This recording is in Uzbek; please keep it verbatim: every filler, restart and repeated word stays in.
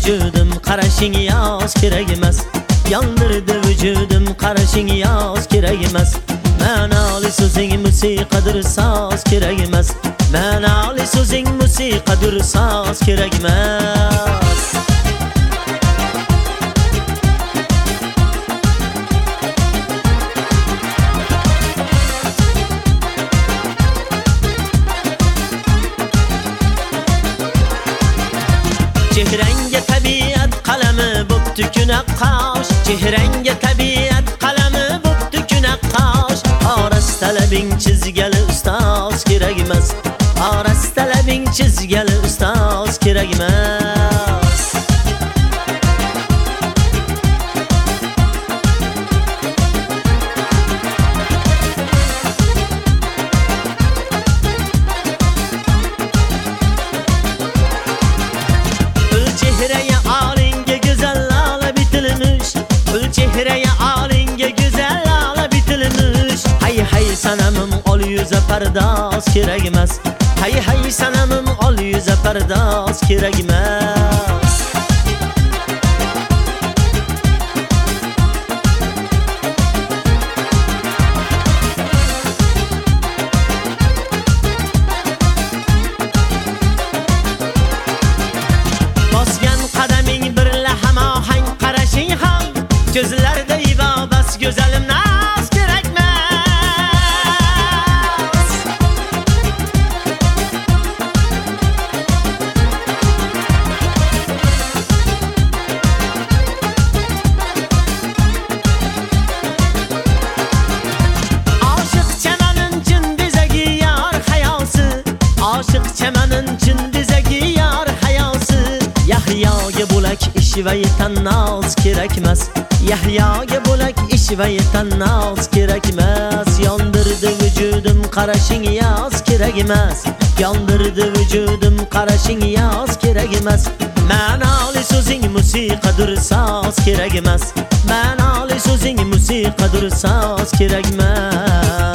vücudum qarashing yoz kerak emas. Yondirdi vücudum qarashing yoz kerak emas. Ma'noli so'zing musiqadir soz kerak emas. Ma'noli so'zing musiqadir soz kerak emas. Chehrangga tabiat qalami bo'pti kunaqosh. Chehrangga tabiat qalami bo'pti kunaqosh. Oras talabing chizgali ustoz kerak emas. Oras talabing chizgali ustoz kerak emas. Chehraya olinga go'zal lola bitilmish. Pul chehraya olinga go'zal lola bitilmish. Hay hay sanamim ol yuza pardoz kerak emas. Hay hay sanamim ol yuza pardoz kerak emas. Gözlerde ibabas güzelim naz gerekmez. Aşık çemenin cındize giyar hayası. Aşık çemenin cındize giyar hayası. Yahyoga bo'lak ish va yetan noz kerak emas. Yahyoga bo'lak ish va yetan noz kerak emas. Yondirdi vücudum qarashing yoz kerak emas. Yondirdi vücudum qarashing yoz kerak emas. Ma'noli so'zing musiqadir soz kerak emas. Ma'noli so'zing musiqadir soz kerak emas.